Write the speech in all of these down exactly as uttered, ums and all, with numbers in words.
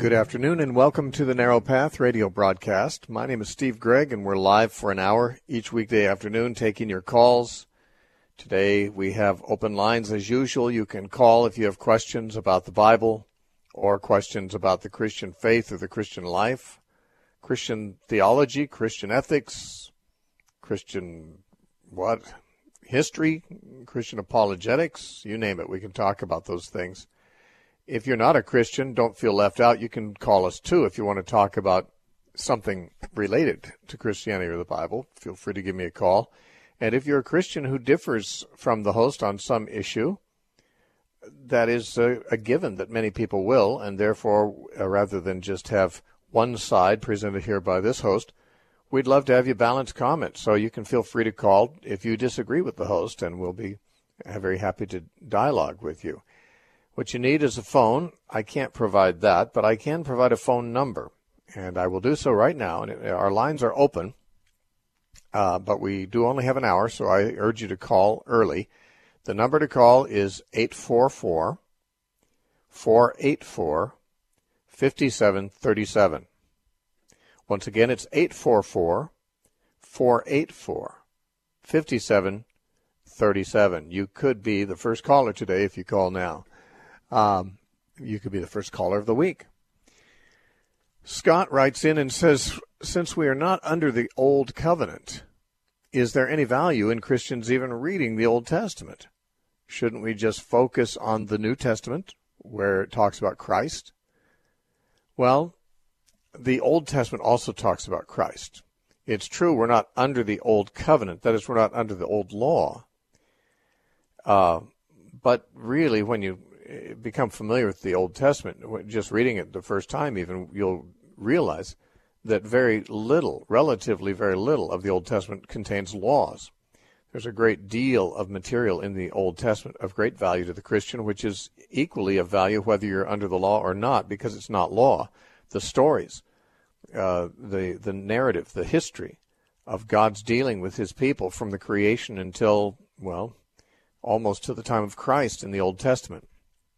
Good afternoon and welcome to the Narrow Path radio broadcast. My name is Steve Gregg and we're live for an hour each weekday afternoon taking your calls. Today we have open lines as usual. You can call if you have questions about the Bible or questions about the Christian faith or the Christian life, Christian theology, Christian ethics, Christian what? History, Christian apologetics, you name it. We can talk about those things. If you're not a Christian, don't feel left out. You can call us, too, if you want to talk about something related to Christianity or the Bible. Feel free to give me a call. And if you're a Christian who differs from the host on some issue, that is a, a given that many people will, and therefore, uh, rather than just have one side presented here by this host, we'd love to have you balance comments. So you can feel free to call if you disagree with the host, and we'll be very happy to dialogue with you. What you need is a phone. I can't provide that, but I can provide a phone number, and I will do so right now. And it, our lines are open, uh, but we do only have an hour, so I urge you to call early. The number to call is eight four four, four eight four, five seven three seven. Once again, it's eight four four, four eight four, five seven three seven. You could be the first caller today if you call now. Um, you could be the first caller of the week. Scott writes in and says, since we are not under the Old Covenant, is there any value in Christians even reading the Old Testament? Shouldn't we just focus on the New Testament, where it talks about Christ? Well, the Old Testament also talks about Christ. It's true we're not under the Old Covenant. That is, we're not under the Old Law. Uh, but really, when you become familiar with the Old Testament, just reading it the first time even, you'll realize that very little, relatively very little of the Old Testament contains laws. There's a great deal of material in the Old Testament of great value to the Christian, which is equally of value whether you're under the law or not, because it's not law. The stories, uh, the, the narrative, the history of God's dealing with his people from the creation until, well, almost to the time of Christ in the Old Testament.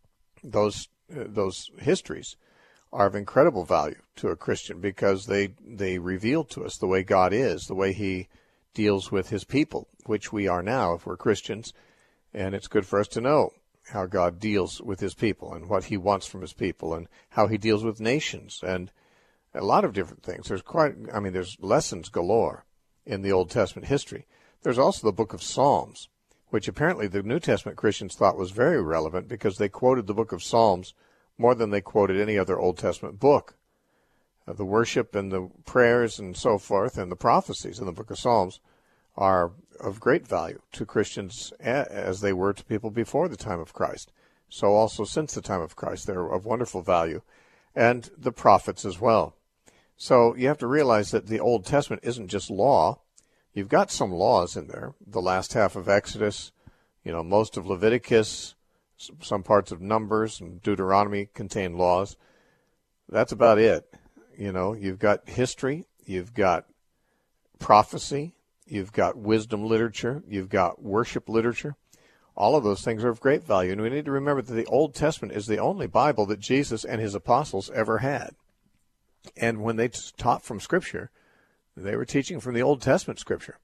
Those uh, those histories are of incredible value to a Christian because they they reveal to us the way God is, the way he deals with his people, which we are now if we're Christians. And it's good for us to know how God deals with his people and what he wants from his people and how he deals with nations and a lot of different things. There's quite, I mean, there's lessons galore in the Old Testament history. There's also the book of Psalms, which apparently the New Testament Christians thought was very relevant because they quoted the book of Psalms more than they quoted any other Old Testament book. Uh, the worship and the prayers and so forth and the prophecies in the book of Psalms are of great value to Christians as they were to people before the time of Christ. So also since the time of Christ, they're of wonderful value. And the prophets as well. So you have to realize that the Old Testament isn't just law. You've got some laws in there. The last half of Exodus, you know, most of Leviticus, some parts of Numbers and Deuteronomy contain laws. That's about it. You know, you've got history, you've got prophecy, you've got wisdom literature, you've got worship literature. All of those things are of great value. And we need to remember that the Old Testament is the only Bible that Jesus and his apostles ever had. And when they taught from Scripture, they were teaching from the Old Testament Scripture.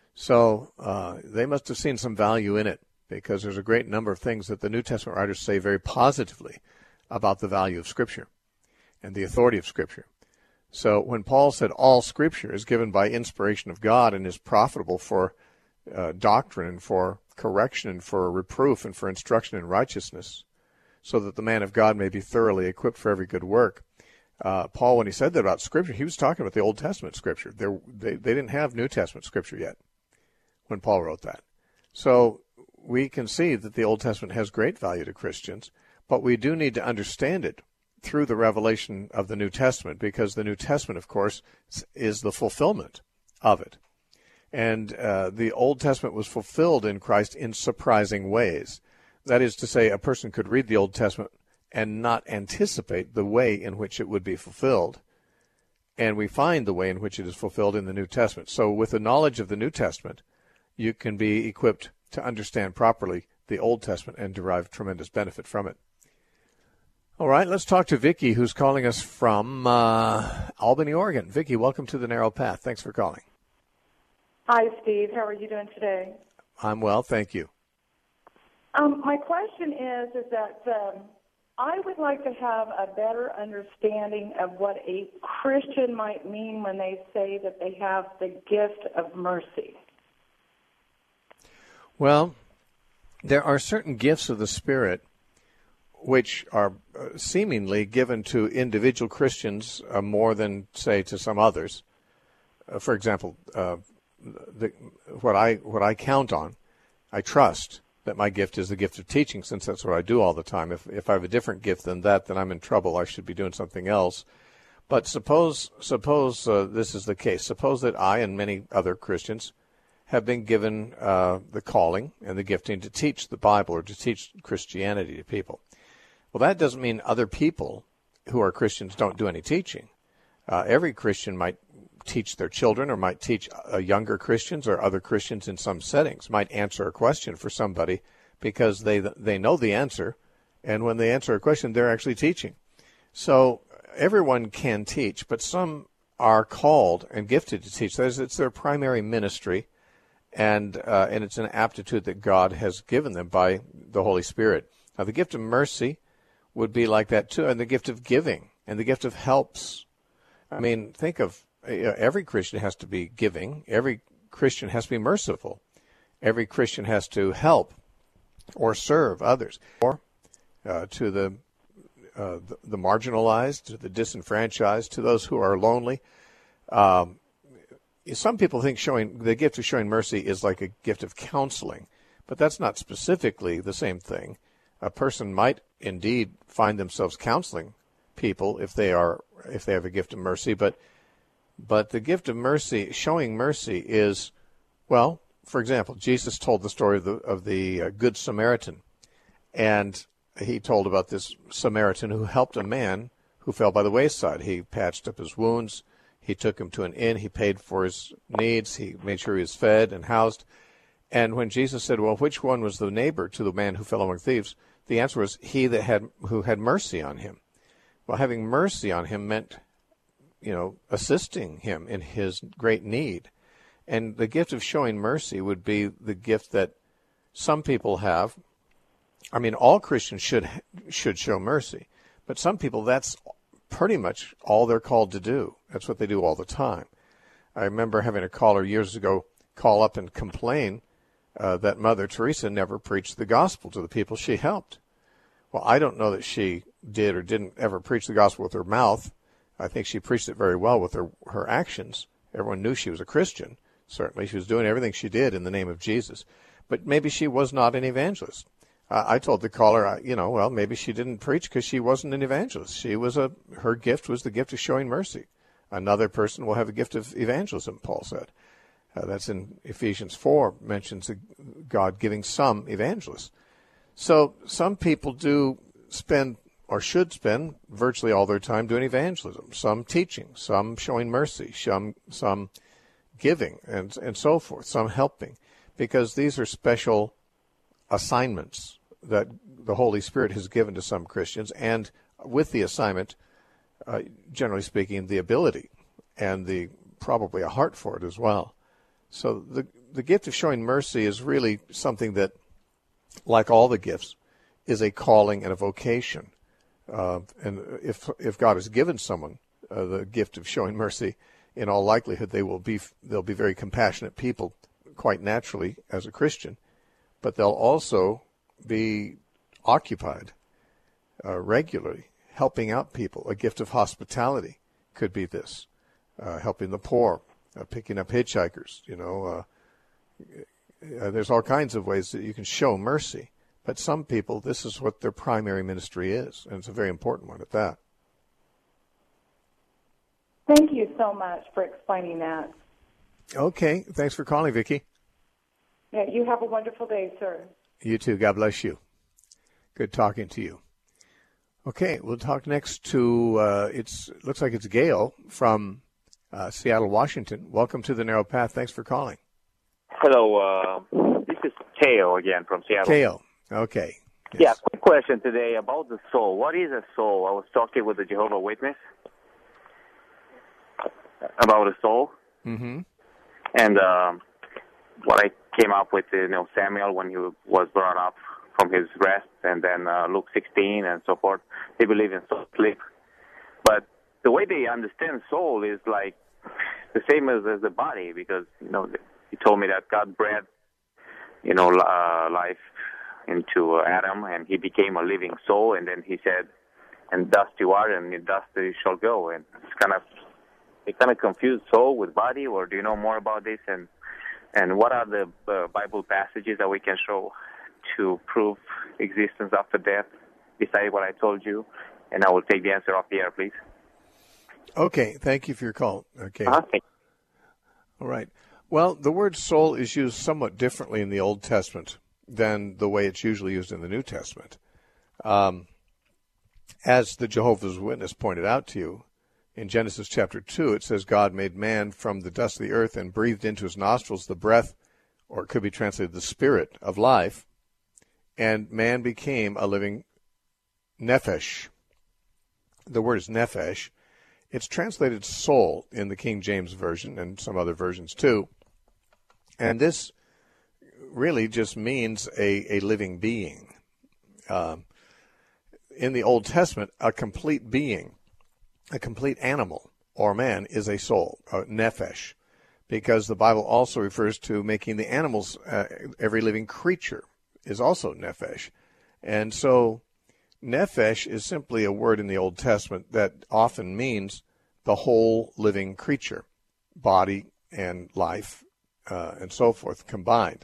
So uh, they must have seen some value in it because there's a great number of things that the New Testament writers say very positively about the value of Scripture and the authority of Scripture. So when Paul said all Scripture is given by inspiration of God and is profitable for uh, doctrine and for correction and for reproof and for instruction in righteousness, so that the man of God may be thoroughly equipped for every good work, Uh, Paul, when he said that about Scripture, he was talking about the Old Testament Scripture. There, they, they didn't have New Testament Scripture yet when Paul wrote that. So we can see that the Old Testament has great value to Christians, but we do need to understand it through the revelation of the New Testament, because the New Testament, of course, is the fulfillment of it. And uh, the Old Testament was fulfilled in Christ in surprising ways. That is to say, a person could read the Old Testament and not anticipate the way in which it would be fulfilled. And we find the way in which it is fulfilled in the New Testament. So with the knowledge of the New Testament, you can be equipped to understand properly the Old Testament and derive tremendous benefit from it. All right, let's talk to Vicki, who's calling us from uh, Albany, Oregon. Vicki, welcome to the Narrow Path. Thanks for calling. Hi, Steve. How are you doing today? I'm well, thank you. Um, my question is, is that um, I would like to have a better understanding of what a Christian might mean when they say that they have the gift of mercy. Well, there are certain gifts of the Spirit which are uh, seemingly given to individual Christians uh, more than, say, to some others. Uh, for example, uh, the, what I what I count on, I trust that my gift is the gift of teaching, since that's what I do all the time. If if I have a different gift than that, then I'm in trouble. I should be doing something else. But suppose suppose uh, this is the case. Suppose that I and many other Christians have been given uh, the calling and the gifting to teach the Bible or to teach Christianity to people. Well, that doesn't mean other people who are Christians don't do any teaching. Uh, every Christian might teach their children or might teach uh, younger Christians or other Christians in some settings, might answer a question for somebody because they they know the answer, and when they answer a question, they're actually teaching. So everyone can teach, but some are called and gifted to teach. That is, it's their primary ministry, and uh, and it's an aptitude that God has given them by the Holy Spirit. Now, the gift of mercy would be like that too, and the gift of giving, and the gift of helps. I mean, think of uh, every Christian has to be giving. Every Christian has to be merciful. Every Christian has to help or serve others, or uh, to the, uh, the the marginalized, to the disenfranchised, to those who are lonely. Um, some people think showing the gift of showing mercy is like a gift of counseling, but that's not specifically the same thing. A person might indeed find themselves counseling people if they are if they have a gift of mercy, but but the gift of mercy, showing mercy, is, well, for example, Jesus told the story of the of the uh, Good Samaritan, and he told about this Samaritan who helped a man who fell by the wayside. He patched up his wounds, he took him to an inn, he paid for his needs, he made sure he was fed and housed. And when Jesus said, well, which one was the neighbor to the man who fell among thieves? The answer was he that had who had mercy on him. Well, having mercy on him meant, you know, assisting him in his great need. And the gift of showing mercy would be the gift that some people have. I mean, all Christians should should show mercy, but some people, that's pretty much all they're called to do. That's what they do all the time. I remember having a caller years ago call up and complain Uh, that Mother Teresa never preached the gospel to the people she helped. Well, I don't know that she did or didn't ever preach the gospel with her mouth. I think she preached it very well with her, her actions. Everyone knew she was a Christian. Certainly, she was doing everything she did in the name of Jesus. But maybe she was not an evangelist. Uh, I told the caller, uh, you know, well, maybe she didn't preach because she wasn't an evangelist. She was a, her gift was the gift of showing mercy. Another person will have a gift of evangelism, Paul said. Uh, that's in Ephesians four, mentions God giving some evangelists. So some people do spend, or should spend, virtually all their time doing evangelism, some teaching, some showing mercy, some some giving, and and so forth, some helping, because these are special assignments that the Holy Spirit has given to some Christians, and with the assignment, uh, generally speaking, the ability and the probably a heart for it as well. So the the gift of showing mercy is really something that, like all the gifts, is a calling and a vocation. Uh, and if if God has given someone uh, the gift of showing mercy, in all likelihood they will be they'll be very compassionate people, quite naturally as a Christian, but they'll also be occupied uh, regularly, helping out people. A gift of hospitality could be this, uh, helping the poor. Uh, picking up hitchhikers, you know, uh, uh, there's all kinds of ways that you can show mercy. But some people, this is what their primary ministry is, and it's a very important one at that. Thank you so much for explaining that. Okay, thanks for calling, Vicki. Yeah, you have a wonderful day, sir. You too. God bless you. Good talking to you. Okay, we'll talk next to, uh, it's looks like it's Gail from Uh, Seattle, Washington. Welcome to the Narrow Path. Thanks for calling. Hello, uh, this is Teo again from Seattle. Teo, okay. Yes. Yeah, quick question today about the soul. What is a soul? I was talking with a Jehovah's Witness about a soul. Mm-hmm. And um, what I came up with, you know, Samuel, when he was brought up from his rest, and then uh, Luke sixteen and so forth, they believe in soul sleep. But the way they understand soul is like the same as, as the body, because, you know, he told me that God breathed, you know, uh, life into uh, Adam, and he became a living soul, and then he said, and dust you are, and in dust you shall go. And it's kind of, it kind of confused soul with body, or do you know more about this? And and what are the uh, Bible passages that we can show to prove existence after death, besides what I told you? And I will take the answer off the air, please. Okay, thank you for your call. Okay. Uh-huh. All right. Well, the word soul is used somewhat differently in the Old Testament than the way it's usually used in the New Testament. Um, as the Jehovah's Witness pointed out to you, in Genesis chapter two, it says God made man from the dust of the earth and breathed into his nostrils the breath, or it could be translated the spirit of life, and man became a living nephesh. The word is nephesh. It's translated soul in the King James Version and some other versions too. And this really just means a, a living being. Um, in the Old Testament, a complete being, a complete animal or man is a soul, a nephesh, because the Bible also refers to making the animals, uh, every living creature is also nephesh. And so nephesh is simply a word in the Old Testament that often means the whole living creature, body and life uh, and so forth combined.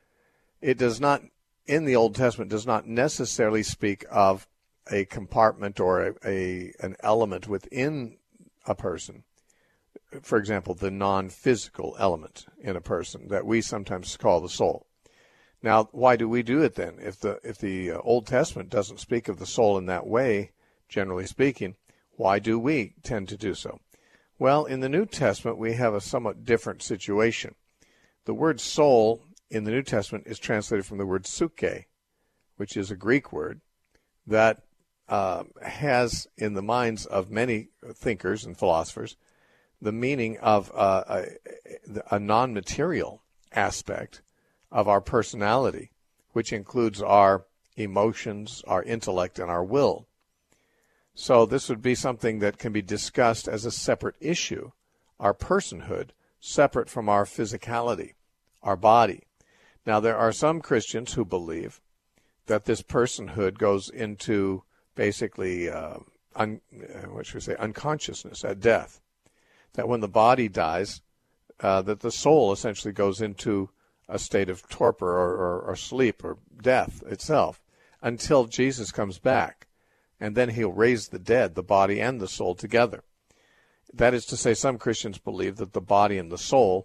It does not, in the Old Testament, does not necessarily speak of a compartment or a, a an element within a person. For example, the non-physical element in a person that we sometimes call the soul. Now, why do we do it then? If the if the Old Testament doesn't speak of the soul in that way, generally speaking, why do we tend to do so? Well, in the New Testament, we have a somewhat different situation. The word soul in the New Testament is translated from the word psyche, which is a Greek word that uh, has, in the minds of many thinkers and philosophers, the meaning of uh, a, a non-material aspect of our personality, which includes our emotions, our intellect, and our will. So this would be something that can be discussed as a separate issue, our personhood, separate from our physicality, our body. Now, there are some Christians who believe that this personhood goes into basically, uh, un, what should we say, unconsciousness at death. That when the body dies, uh, that the soul essentially goes into a state of torpor or, or, or sleep or death itself until Jesus comes back. And then he'll raise the dead, the body and the soul together. That is to say, some Christians believe that the body and the soul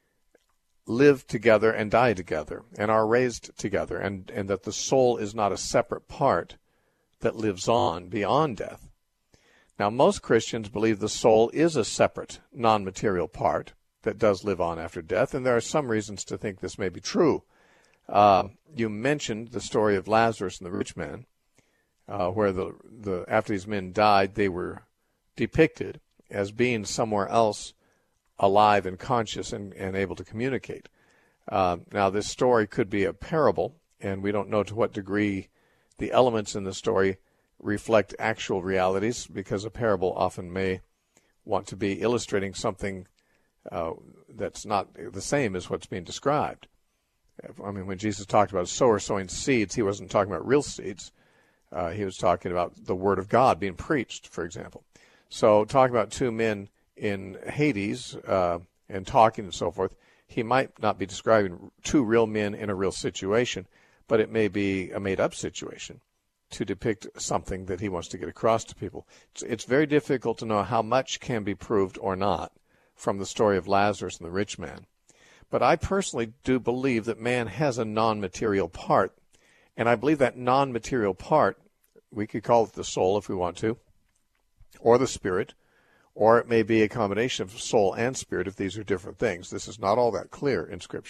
live together and die together and are raised together, and, and that the soul is not a separate part that lives on beyond death. Now, most Christians believe the soul is a separate, non-material part that does live on after death, and there are some reasons to think this may be true. Uh, you mentioned the story of Lazarus and the rich man, uh, where the, the after these men died, they were depicted as being somewhere else, alive and conscious and, and able to communicate. Uh, now, this story could be a parable, and we don't know to what degree the elements in the story reflect actual realities, because a parable often may want to be illustrating something uh, that's not the same as what's being described. I mean, when Jesus talked about a sower sowing seeds, he wasn't talking about real seeds. Uh, he was talking about the Word of God being preached, for example. So talking about two men in Hades uh, and talking and so forth, he might not be describing two real men in a real situation, but it may be a made-up situation to depict something that he wants to get across to people. It's, it's very difficult to know how much can be proved or not from the story of Lazarus and the rich man. But I personally do believe that man has a non-material part, and I believe that non-material part, we could call it the soul if we want to, or the spirit, or it may be a combination of soul and spirit if these are different things. This is not all that clear in Scripture,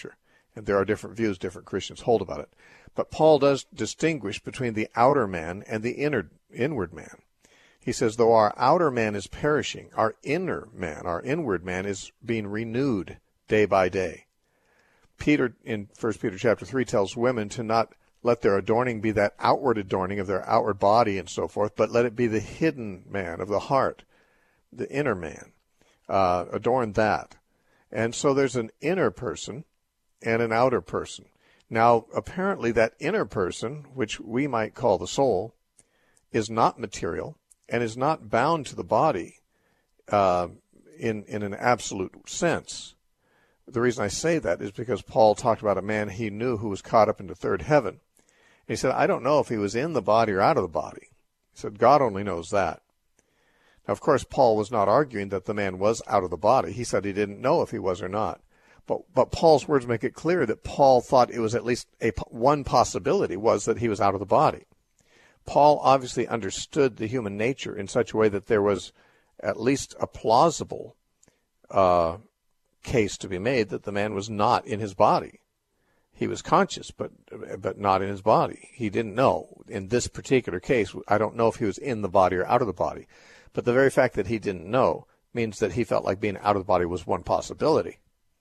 And there are different views different Christians hold about it. But Paul does distinguish between the outer man and the inner, inward man. He says, though our outer man is perishing, our inner man, our inward man is being renewed day by day. Peter, in First Peter chapter three, tells women to not let their adorning be that outward adorning of their outward body and so forth, but let it be the hidden man of the heart, the inner man. Uh, adorn that. And so there's an inner person and an outer person. Now, apparently that inner person, which we might call the soul, is not material and is not bound to the body uh, in, in an absolute sense. The reason I say that is because Paul talked about a man he knew who was caught up into third heaven. And he said, I don't know if he was in the body or out of the body. He said, God only knows that. Now, of course, Paul was not arguing that the man was out of the body. He said he didn't know if he was or not. But, but Paul's words make it clear that Paul thought it was at least a, one possibility was that he was out of the body. Paul obviously understood the human nature in such a way that there was at least a plausible uh, case to be made that the man was not in his body. He was conscious, but but not in his body. He didn't know. In this particular case, I don't know if he was in the body or out of the body. But the very fact that he didn't know means that he felt like being out of the body was one possibility.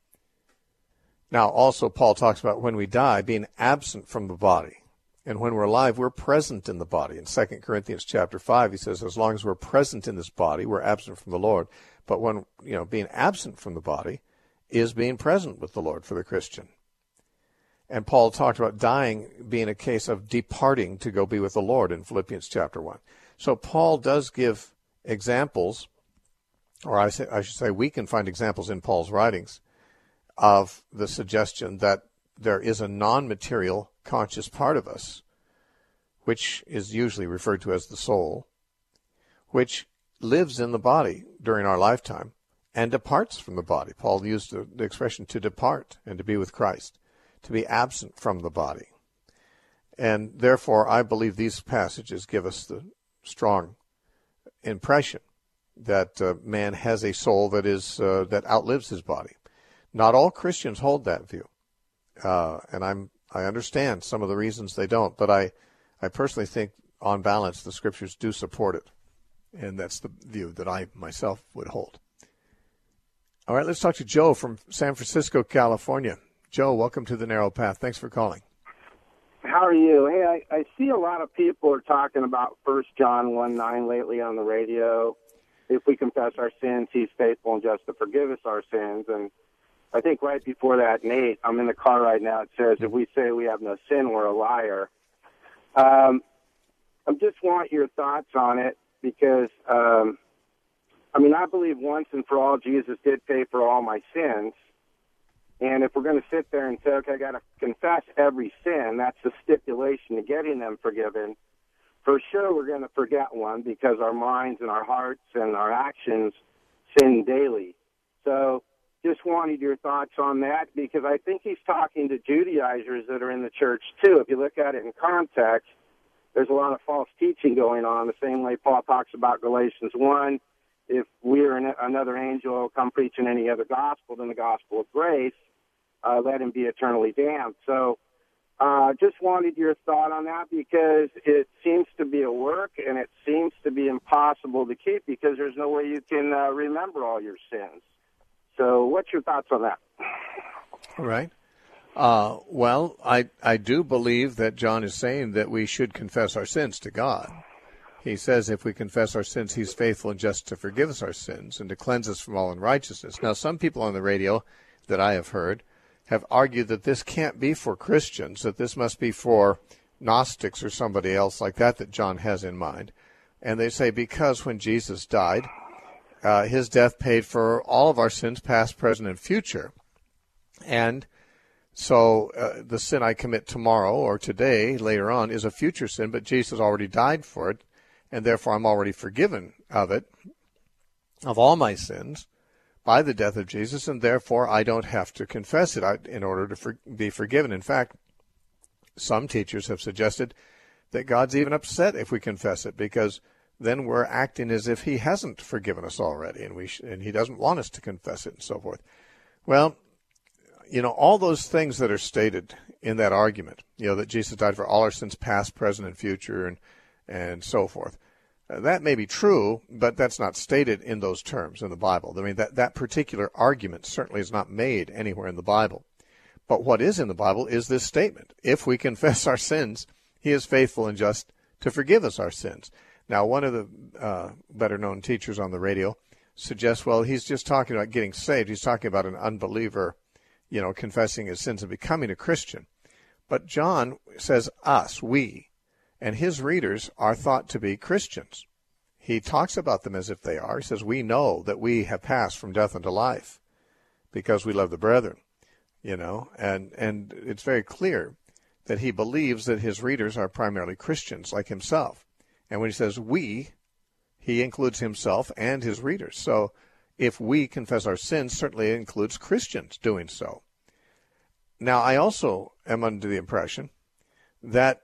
Now, also, Paul talks about when we die, being absent from the body. And when we're alive, we're present in the body. In Second Corinthians chapter five, he says, as long as we're present in this body, we're absent from the Lord. But when, you know, being absent from the body is being present with the Lord for the Christian. And Paul talked about dying being a case of departing to go be with the Lord in Philippians chapter one. So Paul does give examples, or I, say, I should say we can find examples in Paul's writings of the suggestion that there is a non-material conscious part of us, which is usually referred to as the soul, which lives in the body during our lifetime and departs from the body. Paul used the, the expression to depart and to be with Christ, to be absent from the body. And therefore, I believe these passages give us the strong impression that uh, man has a soul that is uh, that outlives his body. Not all Christians hold that view, uh, and I'm I understand some of the reasons they don't, but I, I personally think, on balance, the Scriptures do support it, and that's the view that I myself would hold. All right, let's talk to Joe from San Francisco, California. Joe, welcome to the Narrow Path. Thanks for calling. How are you? Hey, I, I see a lot of people are talking about First John one nine lately on the radio. If we confess our sins, he's faithful and just to forgive us our sins. And I think right before that, Nate, I'm in the car right now, it says, if we say we have no sin, we're a liar. Um, I just want your thoughts on it because, um, I mean, I believe once and for all Jesus did pay for all my sins. And if we're going to sit there and say, okay, I got to confess every sin, that's the stipulation to getting them forgiven. For sure, we're going to forget one because our minds and our hearts and our actions sin daily. So just wanted your thoughts on that because I think he's talking to Judaizers that are in the church too. If you look at it in context, there's a lot of false teaching going on, the same way Paul talks about Galatians one. If we're in another angel come preaching any other gospel than the gospel of grace, Uh, let him be eternally damned. So uh, just wanted your thought on that because it seems to be a work and it seems to be impossible to keep because there's no way you can uh, remember all your sins. So what's your thoughts on that? All right. Uh, well, I, I do believe that John is saying that we should confess our sins to God. He says if we confess our sins, he's faithful and just to forgive us our sins and to cleanse us from all unrighteousness. Now, some people on the radio that I have heard have argued that this can't be for Christians, that this must be for Gnostics or somebody else like that that John has in mind. And they say because when Jesus died, uh, his death paid for all of our sins, past, present, and future. And so uh, the sin I commit tomorrow or today, later on, is a future sin, but Jesus already died for it, and therefore I'm already forgiven of it, of all my sins, by the death of Jesus, and therefore I don't have to confess it in order to for, be forgiven. In fact, some teachers have suggested that God's even upset if we confess it, because then we're acting as if he hasn't forgiven us already, and we sh- and he doesn't want us to confess it and so forth. Well, you know, all those things that are stated in that argument, you know, that Jesus died for all our sins, past, present, and future, and and so forth. Uh, that may be true, but that's not stated in those terms in the Bible. I mean, that, that particular argument certainly is not made anywhere in the Bible. But what is in the Bible is this statement. If we confess our sins, he is faithful and just to forgive us our sins. Now, one of the uh, better-known teachers on the radio suggests, well, he's just talking about getting saved. He's talking about an unbeliever, you know, confessing his sins and becoming a Christian. But John says us, we, and his readers are thought to be Christians. He talks about them as if they are. He says, we know that we have passed from death unto life because we love the brethren, you know, and, and it's very clear that he believes that his readers are primarily Christians like himself. And when he says we, he includes himself and his readers. So if we confess our sins, certainly it includes Christians doing so. Now, I also am under the impression that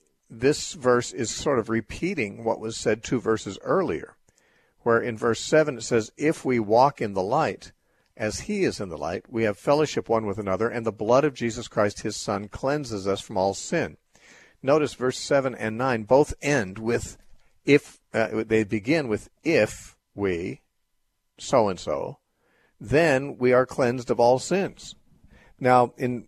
this verse is sort of repeating what was said two verses earlier, where in verse seven it says, if we walk in the light, as he is in the light, we have fellowship one with another, and the blood of Jesus Christ, his Son, cleanses us from all sin. Notice verse seven and nine both end with if, uh, they begin with if we, so-and-so, then we are cleansed of all sins. Now, in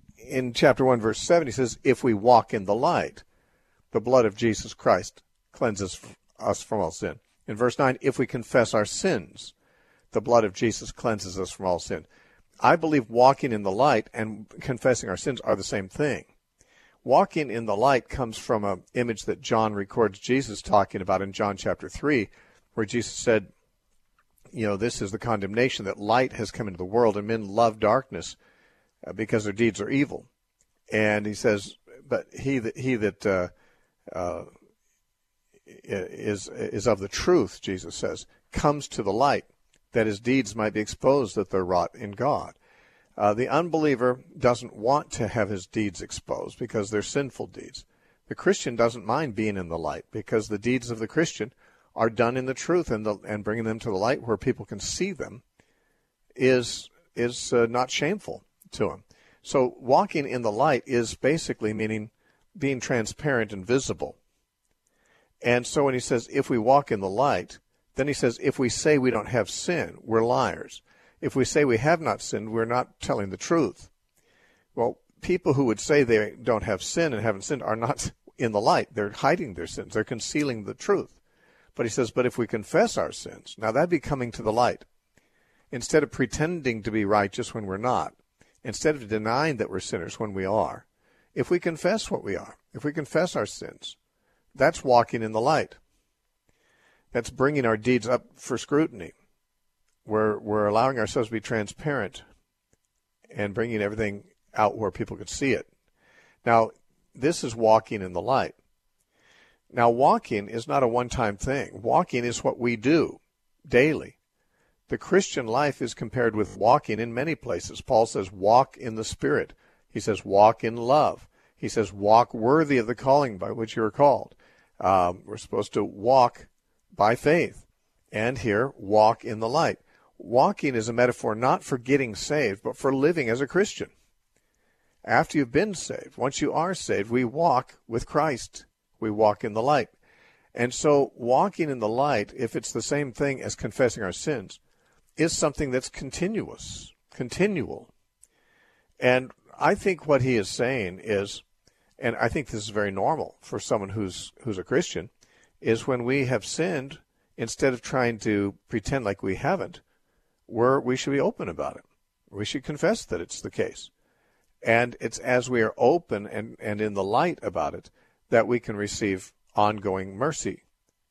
in chapter one, verse seven, he says, if we walk in the light, the blood of Jesus Christ cleanses us from all sin. In verse nine, if we confess our sins, the blood of Jesus cleanses us from all sin. I believe walking in the light and confessing our sins are the same thing. Walking in the light comes from an image that John records Jesus talking about in John chapter three, where Jesus said, you know, this is the condemnation, that light has come into the world and men love darkness uh, because their deeds are evil. And he says, but he that, he that uh, uh, is, is of the truth, Jesus says, comes to the light, that his deeds might be exposed, that they're wrought in God. Uh, the unbeliever doesn't want to have his deeds exposed because they're sinful deeds. The Christian doesn't mind being in the light because the deeds of the Christian are done in the truth, and the, and bringing them to the light where people can see them is is uh, not shameful to him. So walking in the light is basically meaning being transparent and visible. And so when he says, if we walk in the light, then he says, if we say we don't have sin, we're liars. If we say we have not sinned, we're not telling the truth. Well, people who would say they don't have sin and haven't sinned are not in the light. They're hiding their sins. They're concealing the truth. But he says, but if we confess our sins, now that'd be coming to the light. Instead of pretending to be righteous when we're not, instead of denying that we're sinners when we are, if we confess what we are, if we confess our sins, that's walking in the light. That's bringing our deeds up for scrutiny. We're, we're allowing ourselves to be transparent and bringing everything out where people could see it. Now, this is walking in the light. Now, walking is not a one-time thing. Walking is what we do daily. The Christian life is compared with walking in many places. Paul says, walk in the Spirit. He says, walk in love. He says, walk worthy of the calling by which you are called. Um, we're supposed to walk by faith. And here, walk in the light. Walking is a metaphor not for getting saved, but for living as a Christian. After you've been saved, once you are saved, we walk with Christ. We walk in the light. And so walking in the light, if it's the same thing as confessing our sins, is something that's continuous, continual. And I think what he is saying is, and I think this is very normal for someone who's who's a Christian, is when we have sinned, instead of trying to pretend like we haven't, we're, we should be open about it. We should confess that it's the case. And it's as we are open and, and in the light about it that we can receive ongoing mercy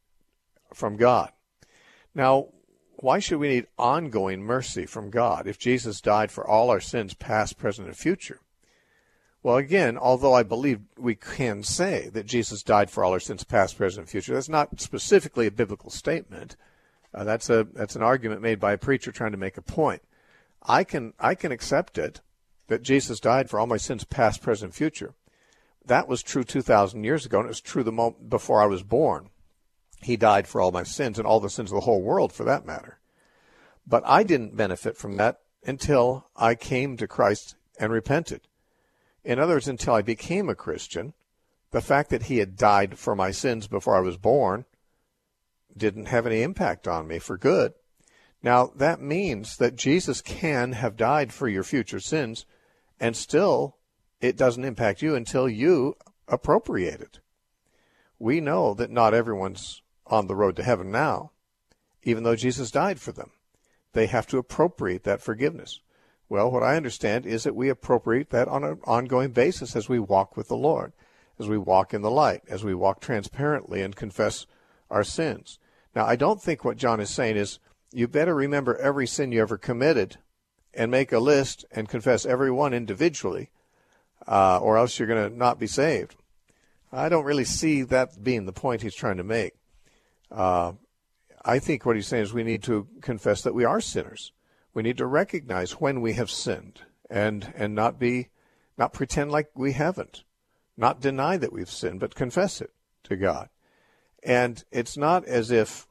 from God. Now, why should we need ongoing mercy from God if Jesus died for all our sins, past, present, and future? Well, again, although I believe we can say that Jesus died for all our sins, past, present, and future, that's not specifically a biblical statement. Uh, that's a that's an argument made by a preacher trying to make a point. I can I can accept it that Jesus died for all my sins, past, present, and future. That was true two thousand years ago, and it was true the moment before I was born. He died for all my sins and all the sins of the whole world, for that matter. But I didn't benefit from that until I came to Christ and repented. In other words, until I became a Christian, the fact that he had died for my sins before I was born didn't have any impact on me for good. Now, that means that Jesus can have died for your future sins, and still it doesn't impact you until you appropriate it. We know that not everyone's on the road to heaven now, even though Jesus died for them. They have to appropriate that forgiveness. Well, what I understand is that we appropriate that on an ongoing basis as we walk with the Lord, as we walk in the light, as we walk transparently and confess our sins. Now, I don't think what John is saying is you better remember every sin you ever committed and make a list and confess every one individually, uh, or else you're going to not be saved. I don't really see that being the point he's trying to make. Uh, I think what he's saying is we need to confess that we are sinners. We need to recognize when we have sinned and, and not be, not pretend like we haven't, not deny that we've sinned, but confess it to God. And it's not as if,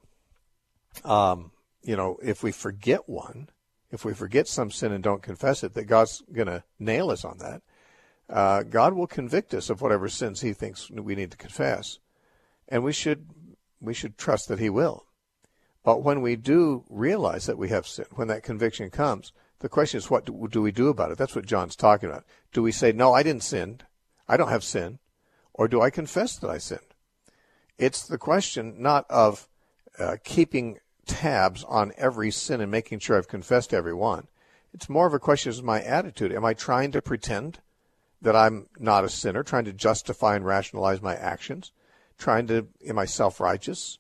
um, you know, if we forget one, if we forget some sin and don't confess it, that God's going to nail us on that. Uh, God will convict us of whatever sins he thinks we need to confess. And we should, we should trust that he will. But when we do realize that we have sinned, when that conviction comes, the question is, what do, do we do about it? That's what John's talking about. Do we say, no, I didn't sin, I don't have sin, or do I confess that I sinned? It's the question not of uh, keeping tabs on every sin and making sure I've confessed every one. It's more of a question of my attitude. Am I trying to pretend that I'm not a sinner, trying to justify and rationalize my actions, trying to, am I self-righteous?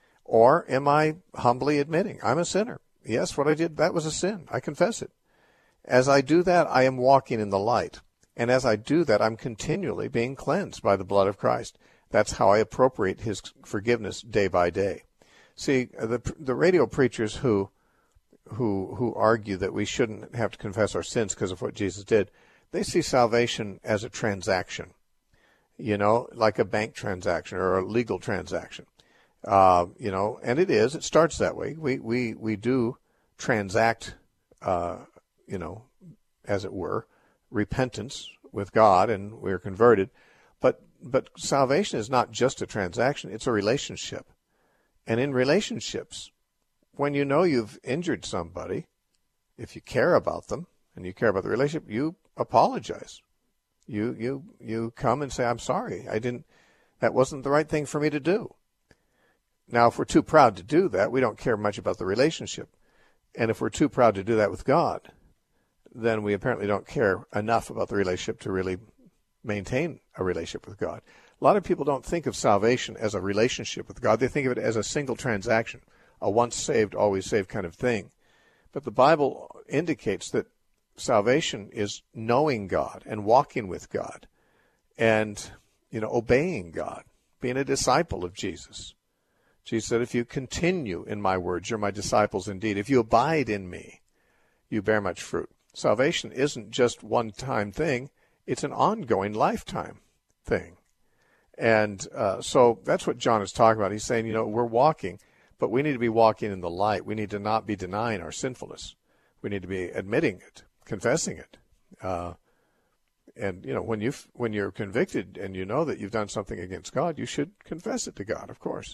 Or am I humbly admitting I'm a sinner? Yes, what I did, that was a sin. I confess it. As I do that, I am walking in the light. And as I do that, I'm continually being cleansed by the blood of Christ. That's how I appropriate his forgiveness day by day. See, the the radio preachers who who who argue that we shouldn't have to confess our sins because of what Jesus did, they see salvation as a transaction, you know, like a bank transaction or a legal transaction. Uh, you know, and it is. It starts that way. We we we do transact, uh, you know, as it were, repentance with God, and we're converted. But but salvation is not just a transaction; it's a relationship. And in relationships, when you know you've injured somebody, if you care about them and you care about the relationship, you apologize. You you you come and say, "I'm sorry. I didn't. That wasn't the right thing for me to do." Now, if we're too proud to do that, we don't care much about the relationship. And if we're too proud to do that with God, then we apparently don't care enough about the relationship to really maintain a relationship with God. A lot of people don't think of salvation as a relationship with God. They think of it as a single transaction, a once saved, always saved kind of thing. But the Bible indicates that salvation is knowing God and walking with God and, you know, obeying God, being a disciple of Jesus. Jesus said, if you continue in my words, you're my disciples indeed. If you abide in me, you bear much fruit. Salvation isn't just one-time thing. It's an ongoing lifetime thing. And uh, so that's what John is talking about. He's saying, you know, we're walking, but we need to be walking in the light. We need to not be denying our sinfulness. We need to be admitting it, confessing it. Uh, and, you know, when, you when you're convicted and you know that you've done something against God, you should confess it to God, of course.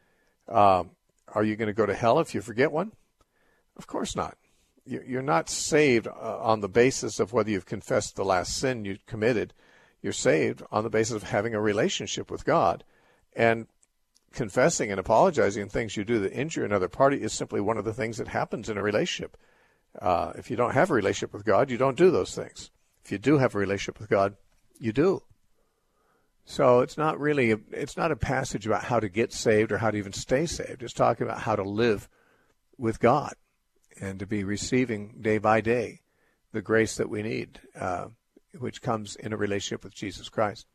Um, are you going to go to hell if you forget one? Of course not. You're not saved on the basis of whether you've confessed the last sin you committed. You're saved on the basis of having a relationship with God. And confessing and apologizing things you do that injure another party is simply one of the things that happens in a relationship. Uh, if you don't have a relationship with God, you don't do those things. If you do have a relationship with God, you do. So it's not really, a, it's not a passage about how to get saved or how to even stay saved. It's talking about how to live with God and to be receiving day by day the grace that we need, uh, which comes in a relationship with Jesus Christ.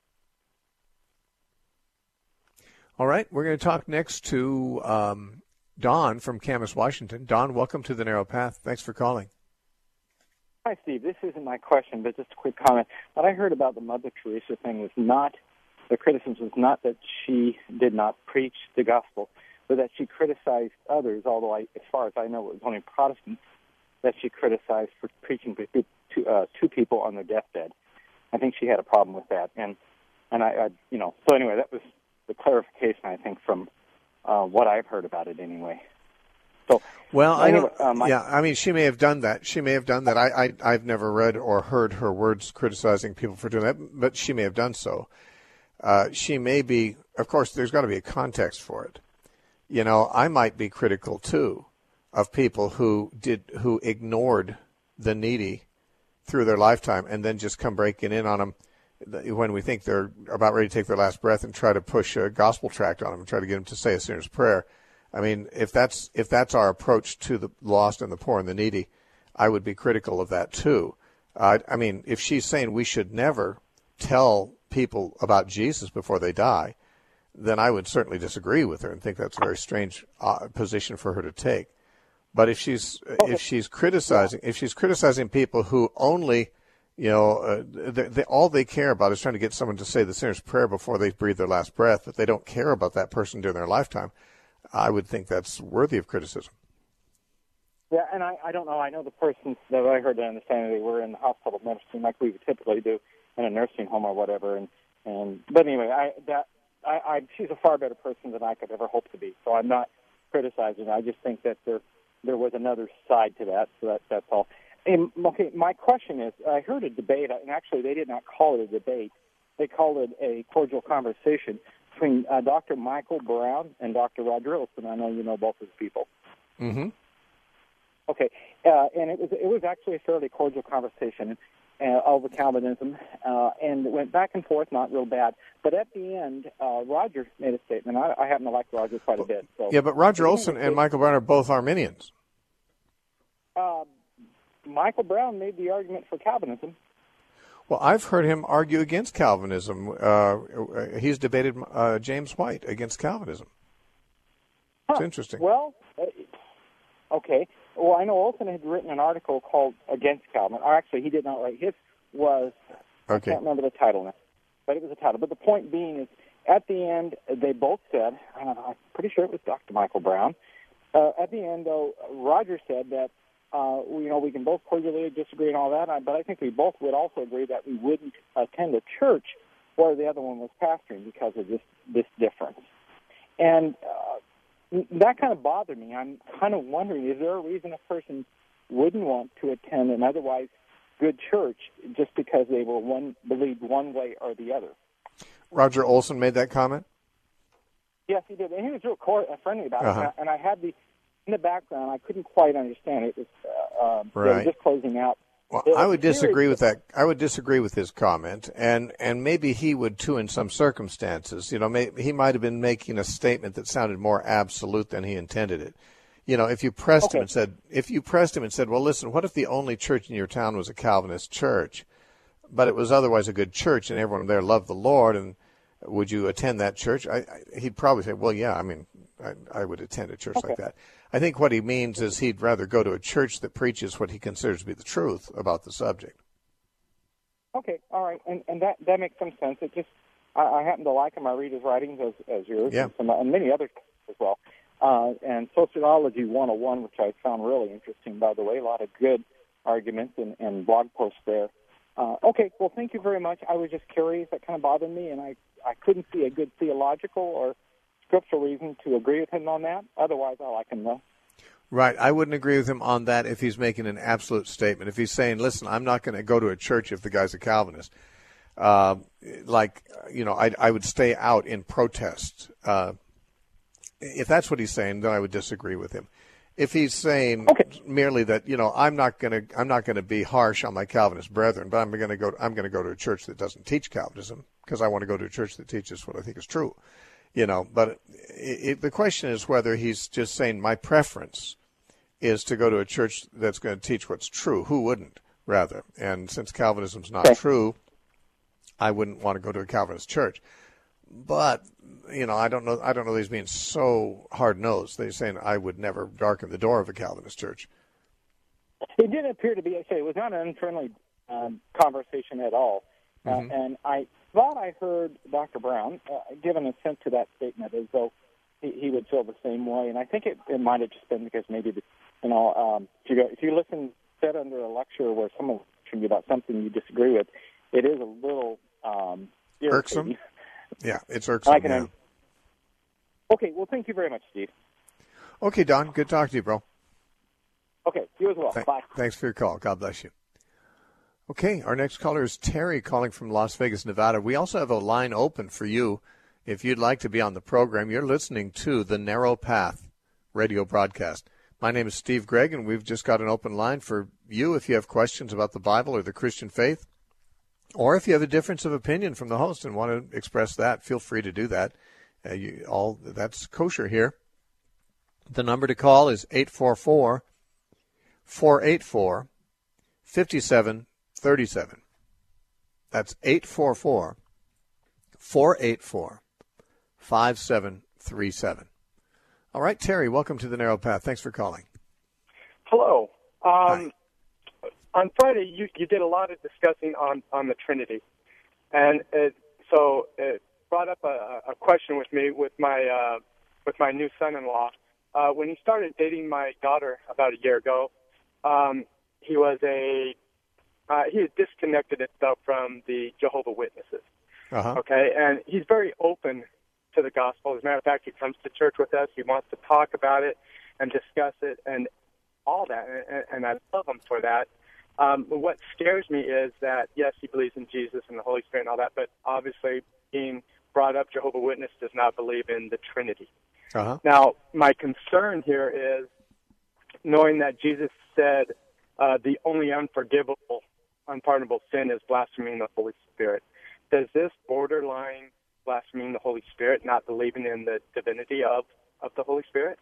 All right, we're going to talk next to um, Don from Camas, Washington. Don, welcome to The Narrow Path. Thanks for calling. Hi, Steve. This isn't my question, but just a quick comment. What I heard about the Mother Teresa thing was not, the criticism was not that she did not preach the gospel, but that she criticized others, although I, as far as I know, it was only Protestants that she criticized for preaching to, to, uh, to people on their deathbed. I think she had a problem with that, and and I, I you know, so anyway, that was the clarification, I think, from uh, what I've heard about it anyway. So, well, anyway, I don't, uh, my, yeah, I mean, she may have done that. She may have done that. I, I, I've never read or heard her words criticizing people for doing that, but she may have done so. Uh, she may be, of course, there's got to be a context for it. You know, I might be critical, too, of people who did, who ignored the needy through their lifetime and then just come breaking in on them when we think they're about ready to take their last breath and try to push a gospel tract on them and try to get them to say a sinner's prayer. I mean, if that's if that's our approach to the lost and the poor and the needy, I would be critical of that too. Uh, I mean, if she's saying we should never tell people about Jesus before they die, then I would certainly disagree with her and think that's a very strange uh, position for her to take. But if she's if she's criticizing if she's criticizing people who only, you know, uh, they, they, all they care about is trying to get someone to say the sinner's prayer before they breathe their last breath, but they don't care about that person during their lifetime, I would think that's worthy of criticism. Yeah, and I, I don't know. I know the persons that I heard to understand they were in the hospital medicine like we would typically do in a nursing home or whatever. And, and but anyway, I that I, I she's a far better person than I could ever hope to be. So I'm not criticizing her. I just think that there there was another side to that. So that that's all. And, okay, my question is: I heard a debate, and actually they did not call it a debate. They called it a cordial conversation between uh, Doctor Michael Brown and Doctor Roger Olson. I know you know both of these people. Mm-hmm. Okay, uh, and it was it was actually a fairly cordial conversation uh, over Calvinism, uh, and it went back and forth, not real bad. But at the end, uh, Roger made a statement. I, I happen to like Roger quite a bit. So yeah, but Roger Olson and Michael Brown are both Arminians. Uh, Michael Brown made the argument for Calvinism. Well, I've heard him argue against Calvinism. Uh, he's debated uh, James White against Calvinism. Huh. It's interesting. Well, uh, okay. Well, I know Olson had written an article called Against Calvin. Or actually, he did not write. His was, okay. I can't remember the title now, but it was a title. But the point being is, at the end, they both said, I don't know, I'm pretty sure it was Doctor Michael Brown. Uh, at the end, though, Roger said that, uh, you know, we can both cordially disagree and all that, but I think we both would also agree that we wouldn't attend a church where the other one was pastoring because of this, this difference. And uh, that kind of bothered me. I'm kind of wondering, is there a reason a person wouldn't want to attend an otherwise good church just because they were one believed one way or the other? Roger Olson made that comment? Yes, he did. And he was real core, uh, friendly about uh-huh. it. And I had the, in the background, I couldn't quite understand it. It was, uh, um, right. They were just closing out. Well, I would disagree with that. I would disagree with his comment, and, and maybe he would too in some circumstances. You know, may, he might have been making a statement that sounded more absolute than he intended it. You know, if you pressed okay. him and said, if you pressed him and said, well, listen, what if the only church in your town was a Calvinist church, but it was otherwise a good church and everyone there loved the Lord, and would you attend that church? I, I, he'd probably say, well, yeah, I mean, I, I would attend a church okay. like that. I think what he means is he'd rather go to a church that preaches what he considers to be the truth about the subject. Okay, all right, and and that, that makes some sense. It just I, I happen to like him. I read his writings as as yours, yeah. and, some, and many others as well. Uh, and Sociology one oh one, which I found really interesting, by the way, a lot of good arguments and, and blog posts there. Uh, okay, well, thank you very much. I was just curious. That kind of bothered me, and I, I couldn't see a good theological or scriptural reason to agree with him on that. Otherwise, I like him, though. Right. I wouldn't agree with him on that if he's making an absolute statement. If he's saying, listen, I'm not going to go to a church if the guy's a Calvinist. Uh, like, you know, I, I would stay out in protest. Uh, if that's what he's saying, then I would disagree with him. If he's saying okay. merely that, you know, I'm not going to I'm not going to be harsh on my Calvinist brethren, but I'm going to go I'm going to go to a church that doesn't teach Calvinism because I want to go to a church that teaches what I think is true. You know, but it, it, the question is whether he's just saying my preference is to go to a church that's going to teach what's true. Who wouldn't, rather? And since Calvinism's not okay. true, I wouldn't want to go to a Calvinist church. But, you know, I don't know I don't know that he's being so hard-nosed that he's saying I would never darken the door of a Calvinist church. It didn't appear to be, I say, it was not an unfriendly um, conversation at all. Mm-hmm. Uh, and I thought I heard Doctor Brown uh, give an assent to that statement as though he, he would feel the same way. And I think it, it might have just been because maybe, the, you know, um, if, you go, if you listen said under a lecture where someone lectured me about something you disagree with, it is a little um, irritating. Irksome? Yeah, it's irksome. I can, yeah. Okay, well, thank you very much, Steve. Okay, Don, good talking to you, bro. Okay, you as well. Th- Bye. Thanks for your call. God bless you. Okay, our next caller is Terry calling from Las Vegas, Nevada. We also have a line open for you if you'd like to be on the program. You're listening to the Narrow Path radio broadcast. My name is Steve Gregg, and we've just got an open line for you if you have questions about the Bible or the Christian faith, or if you have a difference of opinion from the host and want to express that, feel free to do that. Uh, you, all that's kosher here. The number to call is eight four four, four eight four, five seven three seven. That's eight four four, four eight four, five seven three seven. All right, Terry, welcome to the Narrow Path. Thanks for calling. Hello. Um, Hi. On Friday, you, you did a lot of discussing on, on the Trinity. And it, so it brought up a, a question with me with my uh, with my new son-in-law. Uh, when he started dating my daughter about a year ago, um, he was a uh, he had disconnected himself from the Jehovah's Witnesses. Uh-huh. Okay, and he's very open to the gospel. As a matter of fact, he comes to church with us. He wants to talk about it and discuss it and all that, and, and I love him for that. Um, what scares me is that, yes, he believes in Jesus and the Holy Spirit and all that, but obviously being brought up, Jehovah's Witness does not believe in the Trinity. Uh-huh. Now, my concern here is knowing that Jesus said uh, the only unforgivable, unpardonable sin is blaspheming the Holy Spirit. Does this borderline blaspheming the Holy Spirit, not believing in the divinity of, of the Holy Spirit?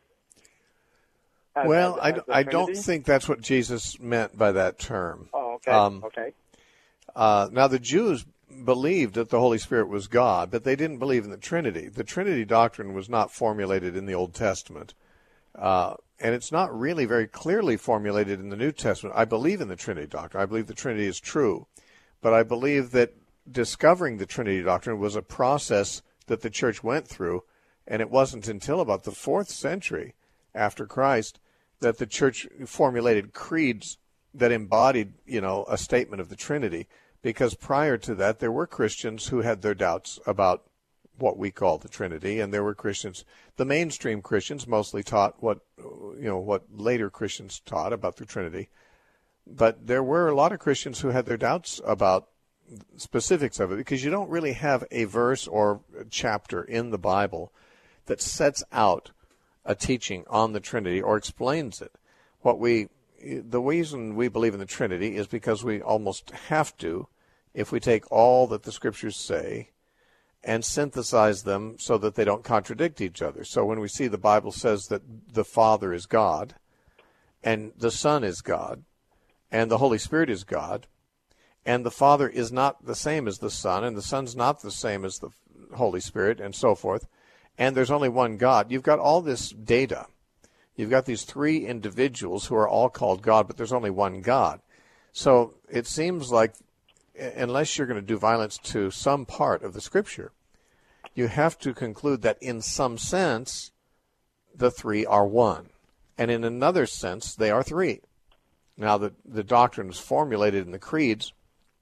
As, well, as, as I, I don't think that's what Jesus meant by that term. Oh, okay. Um, okay. Uh, now, the Jews believed that the Holy Spirit was God, but they didn't believe in the Trinity. The Trinity doctrine was not formulated in the Old Testament, uh, and it's not really very clearly formulated in the New Testament. I believe in the Trinity doctrine. I believe the Trinity is true, but I believe that discovering the Trinity doctrine was a process that the church went through, and it wasn't until about the fourth century after Christ that the church formulated creeds that embodied, you know, a statement of the Trinity, because prior to that there were Christians who had their doubts about what we call the Trinity, and there were Christians, the mainstream Christians mostly taught what, you know, what later Christians taught about the Trinity, but there were a lot of Christians who had their doubts about specifics of it, because you don't really have a verse or a chapter in the Bible that sets out a teaching on the Trinity or explains it. What we, the reason we believe in the Trinity is because we almost have to, if we take all that the Scriptures say and synthesize them so that they don't contradict each other. So when we see the Bible says that the Father is God, and the Son is God, and the Holy Spirit is God, and the Father is not the same as the Son, and the Son's not the same as the Holy Spirit, and so forth, and there's only one God, you've got all this data. You've got these three individuals who are all called God, but there's only one God. So it seems like unless you're going to do violence to some part of the Scripture, you have to conclude that in some sense the three are one, and in another sense they are three. Now the, the doctrine was formulated in the creeds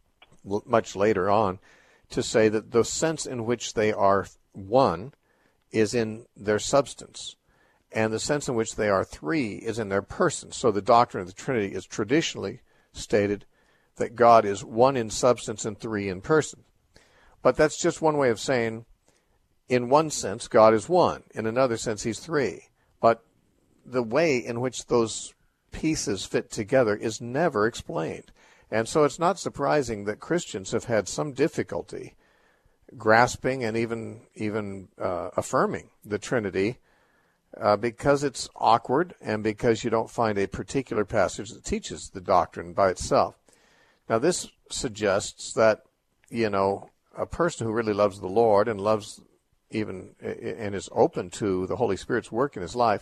much later on to say that the sense in which they are one is in their substance, and the sense in which they are three is in their person. So the doctrine of the Trinity is traditionally stated that God is one in substance and three in person. But that's just one way of saying, in one sense, God is one. In another sense, he's three. But the way in which those pieces fit together is never explained. And so it's not surprising that Christians have had some difficulty grasping and even even uh, affirming the Trinity uh, because it's awkward and because you don't find a particular passage that teaches the doctrine by itself. Now, this suggests that, you know, a person who really loves the Lord and loves even and is open to the Holy Spirit's work in his life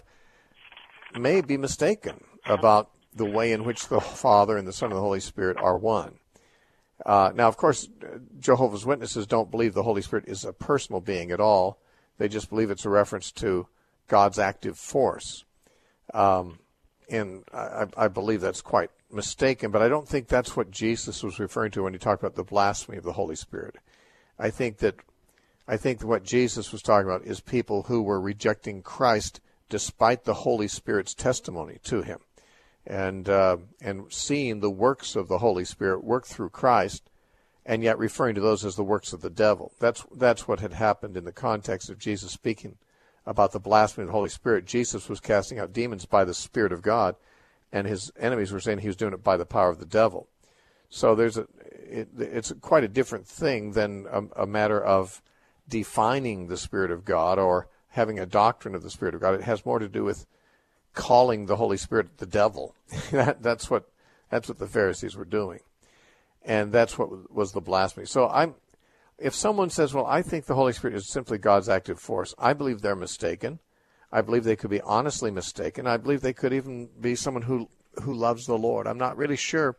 may be mistaken about the way in which the Father and the Son and the Holy Spirit are one. Uh, now, of course, Jehovah's Witnesses don't believe the Holy Spirit is a personal being at all. They just believe it's a reference to God's active force. Um, and I, I believe that's quite mistaken, but I don't think that's what Jesus was referring to when he talked about the blasphemy of the Holy Spirit. I think that I think that what Jesus was talking about is people who were rejecting Christ despite the Holy Spirit's testimony to him, and uh, and seeing the works of the Holy Spirit work through Christ, and yet referring to those as the works of the devil. That's that's what had happened in the context of Jesus speaking about the blasphemy of the Holy Spirit. Jesus was casting out demons by the Spirit of God, and his enemies were saying he was doing it by the power of the devil. So there's a it, it's quite a different thing than a, a matter of defining the Spirit of God or having a doctrine of the Spirit of God. It has more to do with calling the Holy Spirit the devil. that, that's what that's what the Pharisees were doing, and that's what was the blasphemy. So I'm. If someone says, well, I think the Holy Spirit is simply God's active force, I believe they're mistaken. I believe they could be honestly mistaken. I believe they could even be someone who who loves the Lord. I'm not really sure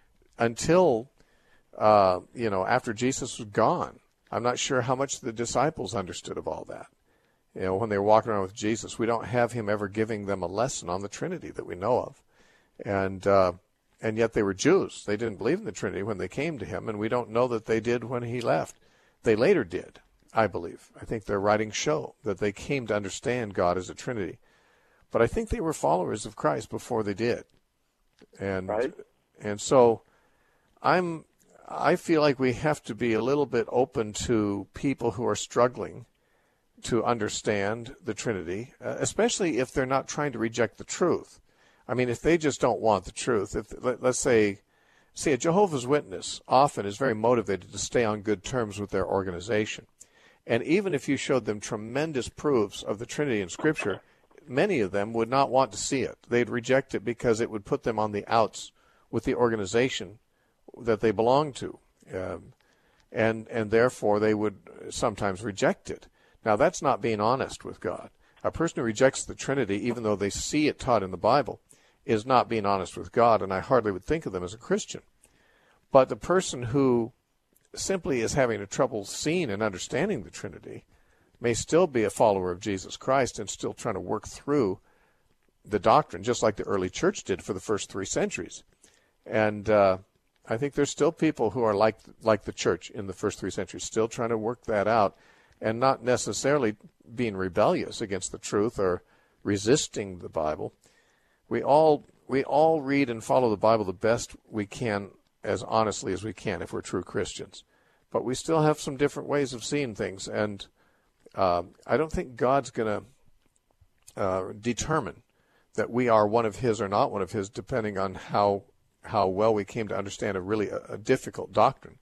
until, uh, you know, after Jesus was gone. I'm not sure how much the disciples understood of all that. You know, when they were walking around with Jesus, we don't have him ever giving them a lesson on the Trinity that we know of. And uh, and yet they were Jews. They didn't believe in the Trinity when they came to him, and we don't know that they did when he left. They later did, I believe. I think their writings show that they came to understand God as a Trinity. But I think they were followers of Christ before they did. And right. and so I'm I feel like we have to be a little bit open to people who are struggling to understand the Trinity, uh, especially if they're not trying to reject the truth. I mean, if they just don't want the truth, if let, let's say See, a Jehovah's Witness often is very motivated to stay on good terms with their organization. And even if you showed them tremendous proofs of the Trinity in Scripture, many of them would not want to see it. They'd reject it because it would put them on the outs with the organization that they belong to. Um, and, and therefore, they would sometimes reject it. Now, that's not being honest with God. A person who rejects the Trinity, even though they see it taught in the Bible, is not being honest with God, and I hardly would think of them as a Christian. But the person who simply is having a trouble seeing and understanding the Trinity may still be a follower of Jesus Christ and still trying to work through the doctrine, just like the early church did for the first three centuries. And uh, I think there's still people who are like like the church in the first three centuries, still trying to work that out and not necessarily being rebellious against the truth or resisting the Bible. We all we all read and follow the Bible the best we can, as honestly as we can, if we're true Christians. But we still have some different ways of seeing things, and uh, I don't think God's going to uh, determine that we are one of His or not one of His, depending on how how well we came to understand a really a, a difficult doctrine.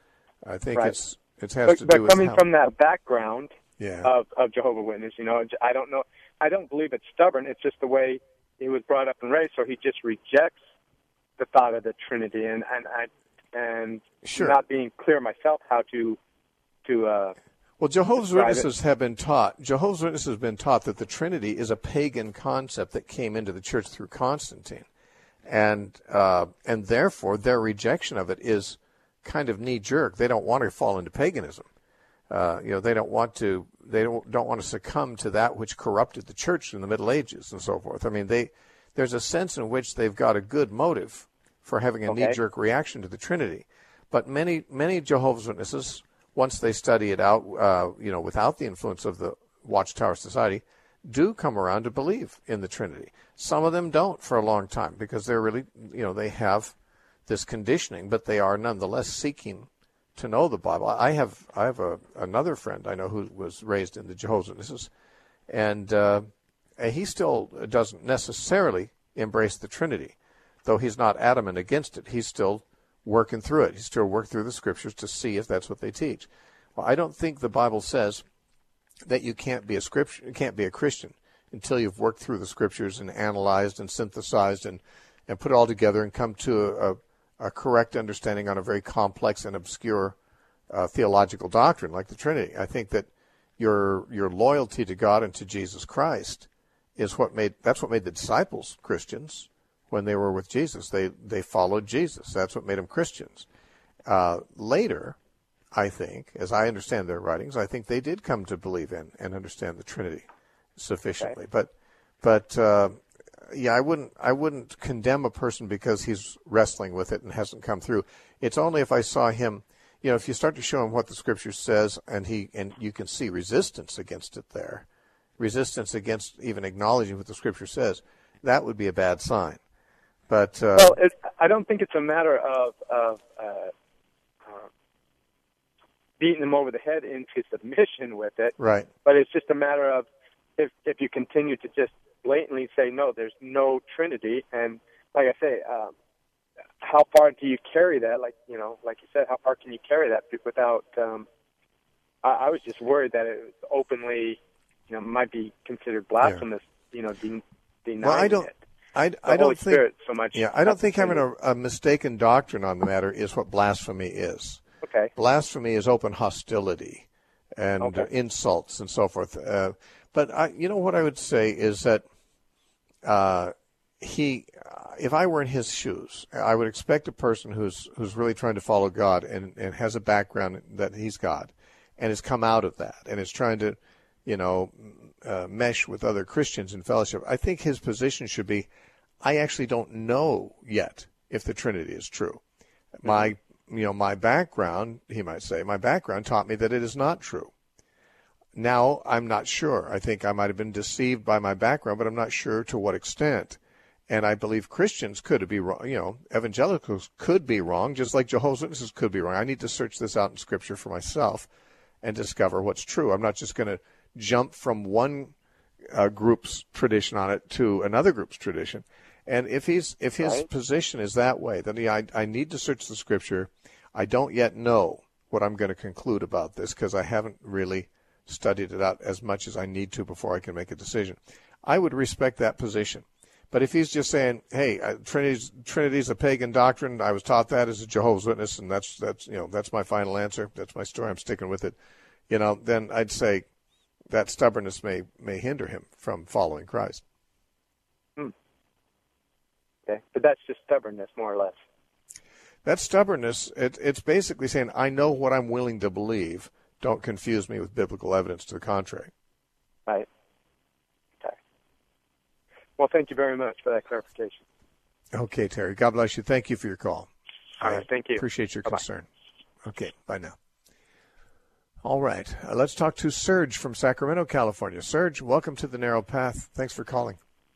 I think right. it's it has but, to but do with coming how, from that background yeah. of of Jehovah's Witness, you know, I don't know, I don't believe it's stubborn. It's just the way he was brought up and raised, so he just rejects the thought of the Trinity, and and I, and sure. not being clear myself how to to. Uh, well, Jehovah's Witnesses have been taught. Jehovah's Witnesses have been taught that the Trinity is a pagan concept that came into the church through Constantine, and uh, and therefore their rejection of it is kind of knee jerk. They don't want to fall into paganism. Uh, you know, they don't want to. They don't don't want to succumb to that which corrupted the church in the Middle Ages and so forth. I mean, they there's a sense in which they've got a good motive for having a okay. knee-jerk reaction to the Trinity. But many many Jehovah's Witnesses, once they study it out, uh, you know, without the influence of the Watchtower Society, do come around to believe in the Trinity. Some of them don't for a long time because they're really, you know, they have this conditioning, but they are nonetheless seeking to know the Bible. I have I have a, another friend I know who was raised in the Jehovah's Witnesses, and uh, he still doesn't necessarily embrace the Trinity, though he's not adamant against it. He's still working through it. He's still working through the Scriptures to see if that's what they teach. Well, I don't think the Bible says that you can't be a scripture, can't be a Christian until you've worked through the Scriptures and analyzed and synthesized and, and put it all together and come to a, a a correct understanding on a very complex and obscure uh, theological doctrine like the Trinity. I think that your your loyalty to God and to Jesus Christ is what made that's what made the disciples Christians when they were with Jesus. They they followed Jesus. That's what made them Christians. Uh, later, I think, as I understand their writings, I think they did come to believe in and understand the Trinity sufficiently. Okay. But but uh, yeah, I wouldn't I wouldn't condemn a person because he's wrestling with it and hasn't come through. It's only if I saw him, you know, if you start to show him what the Scripture says, and he and you can see resistance against it there, resistance against even acknowledging what the Scripture says, that would be a bad sign. But uh, well, it, I don't think it's a matter of of uh, uh, beating them over the head into submission with it, right? But it's just a matter of if if you continue to just blatantly say no, there's no Trinity, and like I say, um, how far do you carry that? Like you know, like you said, how far can you carry that without? Um, I, I was just worried that it was openly, you know, might be considered blasphemous. Yeah. You know, de- denying well, I don't, it. I, The I don't Holy think. Spirit so much. Yeah, I don't think having a, a mistaken doctrine on the matter is what blasphemy is. Okay. Blasphemy is open hostility and Okay. uh, insults and so forth. Uh, but I, you know what I would say is that uh, he, if I were in his shoes, I would expect a person who's who's really trying to follow God and, and has a background that he's God, and has come out of that and is trying to, you know, uh, mesh with other Christians in fellowship. I think his position should be, I actually don't know yet if the Trinity is true. Mm-hmm. My, you know, my background, he might say, my background taught me that it is not true. Now, I'm not sure. I think I might have been deceived by my background, but I'm not sure to what extent. And I believe Christians could be wrong, you know, evangelicals could be wrong, just like Jehovah's Witnesses could be wrong. I need to search this out in Scripture for myself and discover what's true. I'm not just going to jump from one uh, group's tradition on it to another group's tradition. And if he's if his right. position is that way, then he, I, I need to search the Scripture. I don't yet know what I'm going to conclude about this because I haven't really studied it out as much as I need to before I can make a decision. I would respect that position. But if he's just saying, "Hey, uh, Trinity's Trinity's a pagan doctrine. I was taught that as a Jehovah's Witness, and that's that's you know that's my final answer. That's my story. I'm sticking with it." You know, then I'd say that stubbornness may may hinder him from following Christ. Hmm. Okay, but that's just stubbornness, more or less. That stubbornness, it, it's basically saying, I know what I'm willing to believe. Don't confuse me with biblical evidence to the contrary. Right. Okay. Well, thank you very much for that clarification. Okay, Terry. God bless you. Thank you for your call. All right, thank you. Appreciate your Bye-bye. concern. Okay, bye now. All right. Uh, let's talk to Serge from Sacramento, California. Serge, welcome to the Narrow Path. Thanks for calling.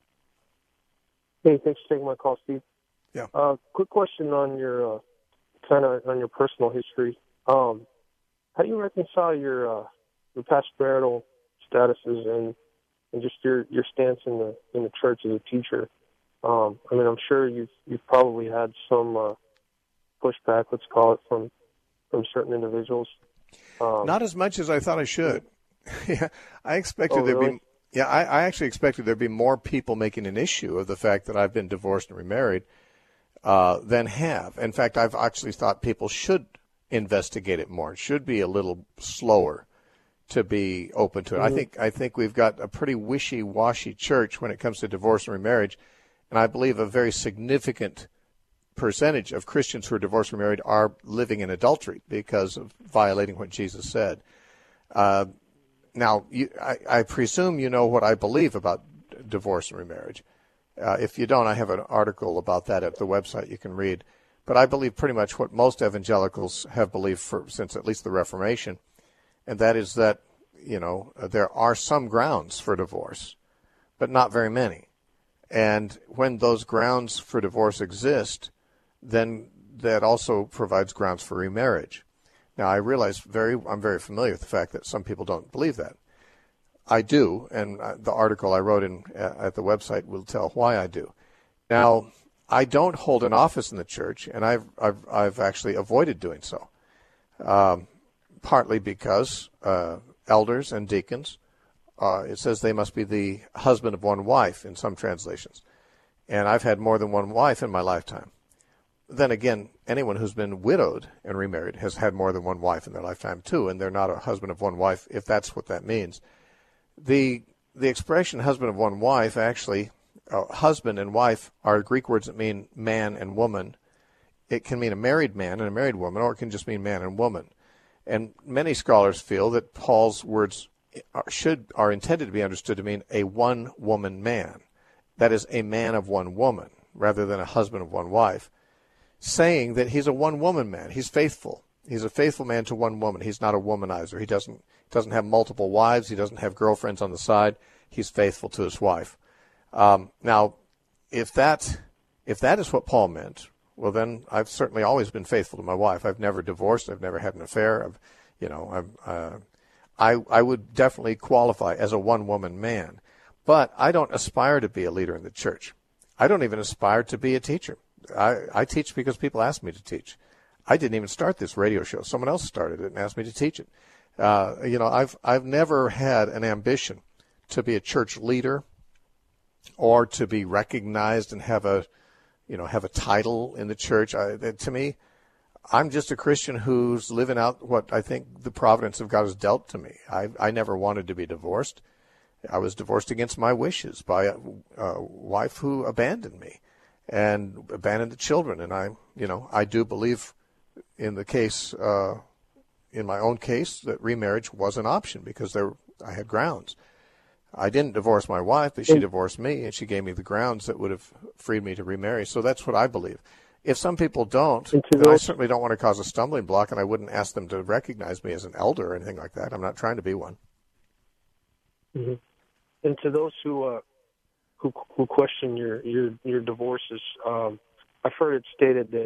Hey, thanks for taking my call, Steve. Yeah. Uh, quick question on your uh, kind of on your personal history. Um, how do you reconcile your uh, your past marital statuses and and just your, your stance in the in the church as a teacher? Um, I mean, I'm sure you've you've probably had some uh, pushback, let's call it, from from certain individuals. Um, Not as much as I thought I should. yeah, I expected oh, there'd really? be. Yeah, I, I actually expected there'd be more people making an issue of the fact that I've been divorced and remarried uh, than have. In fact, I've actually thought people should investigate it more. It should be a little slower to be open to it. Mm-hmm. I think I think we've got a pretty wishy-washy church when it comes to divorce and remarriage, and I believe a very significant percentage of Christians who are divorced and remarried are living in adultery because of violating what Jesus said. Uh, now, you, I, I presume you know what I believe about d- divorce and remarriage. Uh, if you don't, I have an article about that at the website you can read. But I believe pretty much what most evangelicals have believed for since at least the Reformation, and that is that, you know, there are some grounds for divorce, but not very many. And when those grounds for divorce exist, then that also provides grounds for remarriage. Now, I realize very, I'm very familiar with the fact that some people don't believe that. I do, and the article I wrote in at the website will tell why I do. Now, I don't hold an office in the church, and I've I've, I've actually avoided doing so, um, partly because uh, elders and deacons, uh, it says they must be the husband of one wife in some translations, and I've had more than one wife in my lifetime. Then again, anyone who's been widowed and remarried has had more than one wife in their lifetime too, and they're not a husband of one wife if that's what that means. The the expression husband of one wife, actually, uh, husband and wife are Greek words that mean man and woman. It can mean a married man and a married woman, or it can just mean man and woman. And many scholars feel that Paul's words are, should are intended to be understood to mean a one-woman man. that is a man of one woman rather than a husband of one wife, saying that he's a one-woman man. He's faithful. He's a faithful man to one woman. He's not a womanizer. He doesn't doesn't have multiple wives. He doesn't have girlfriends on the side. He's faithful to his wife. Um, now, if that if that is what Paul meant, well, then I've certainly always been faithful to my wife. I've never divorced. I've never had an affair. I've, you know, I've, uh, I I would definitely qualify as a one-woman man. But I don't aspire to be a leader in the church. I don't even aspire to be a teacher. I, I teach because people ask me to teach. I didn't even start this radio show. Someone else started it and asked me to teach it. Uh, you know, I've I've never had an ambition to be a church leader or to be recognized and have a, you know, have a title in the church. I, to me, I'm just a Christian who's living out what I think the providence of God has dealt to me. I I never wanted to be divorced. I was divorced against my wishes by a, a wife who abandoned me and abandoned the children. And I, you know, I do believe in the case, uh, in my own case, that remarriage was an option because there I had grounds. I didn't divorce my wife, but she divorced me, and she gave me the grounds that would have freed me to remarry. So that's what I believe. If some people don't, then I certainly don't want to cause a stumbling block, and I wouldn't ask them to recognize me as an elder or anything like that. I'm not trying to be one. Mm-hmm. And to those who uh, who who question your your your divorces, um, I've heard it stated that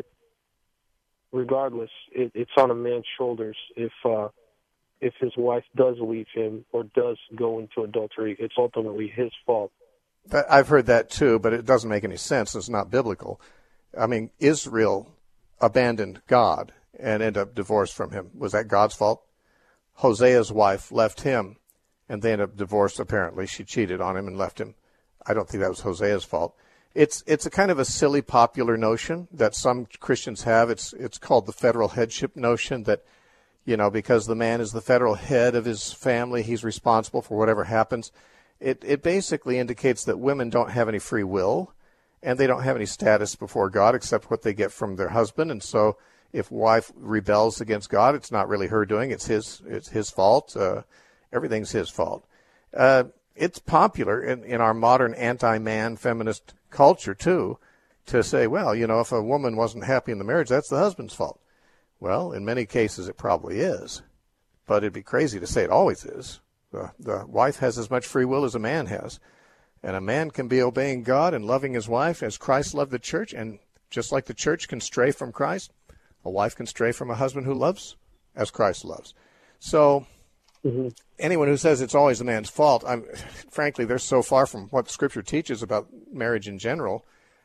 regardless, it, it's on a man's shoulders if uh, if his wife does leave him or does go into adultery. It's ultimately his fault. I've heard that too, but it doesn't make any sense. It's not biblical. I mean, Israel abandoned God and ended up divorced from him. Was that God's fault? Hosea's wife left him, and they ended up divorced, apparently. She cheated on him and left him. I don't think that was Hosea's fault. It's it's a kind of a silly popular notion that some Christians have. It's it's called the federal headship notion that, you know, because the man is the federal head of his family, he's responsible for whatever happens. It it basically indicates that women don't have any free will, and they don't have any status before God except what they get from their husband. And so if wife rebels against God, it's not really her doing. It's his it's his fault. Uh, everything's his fault. Uh, it's popular in, in our modern anti-man feminist culture, too, to say, well, you know, if a woman wasn't happy in the marriage, that's the husband's fault. Well, in many cases it probably is, but it'd be crazy to say it always is. The, the wife has as much free will as a man has, and a man can be obeying God and loving his wife as Christ loved the church, and just like the church can stray from Christ, a wife can stray from a husband who loves as Christ loves. So mm-hmm. anyone who says it's always a man's fault, I'm, frankly, they're so far from what Scripture teaches about marriage in general.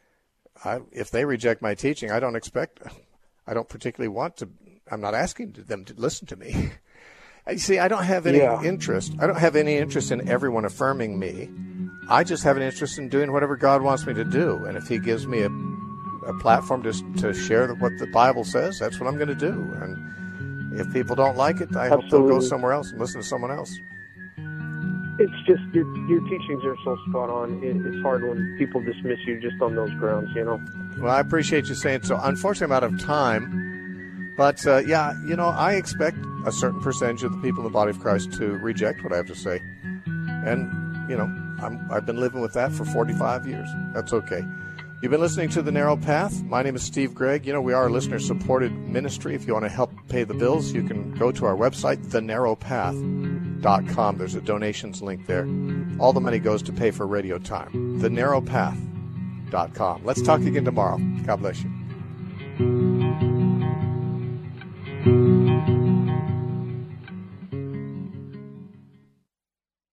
I, if they reject my teaching, I don't expect, I don't particularly want to, I'm not asking them to listen to me. You see, I don't have any yeah. interest. I don't have any interest in everyone affirming me. I just have an interest in doing whatever God wants me to do. And if he gives me a, a platform to, to share what the Bible says, that's what I'm going to do. And if people don't like it, I Absolutely. hope they'll go somewhere else and listen to someone else. It's just your your teachings are so spot on. It, it's hard when people dismiss you just on those grounds, you know. Well, I appreciate you saying so. Unfortunately, I'm out of time. But, uh, yeah, you know, I expect a certain percentage of the people in the body of Christ to reject what I have to say. And, you know, I'm, I've been living with that for forty-five years. That's okay. You've been listening to The Narrow Path. My name is Steve Gregg. You know, we are a listener-supported ministry. If you want to help pay the bills, you can go to our website, the narrow path dot com. There's a donations link there. All the money goes to pay for radio time. the narrow path dot com. Let's talk again tomorrow. God bless you.